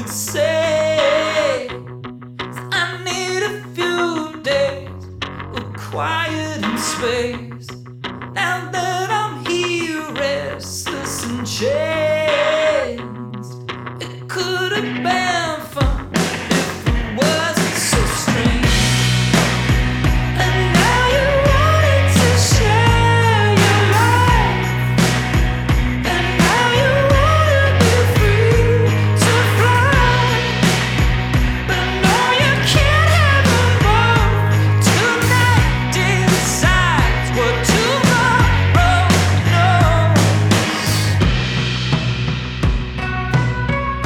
say I need a few days of quiet and space. Now that I'm here, restless and changed, it could have been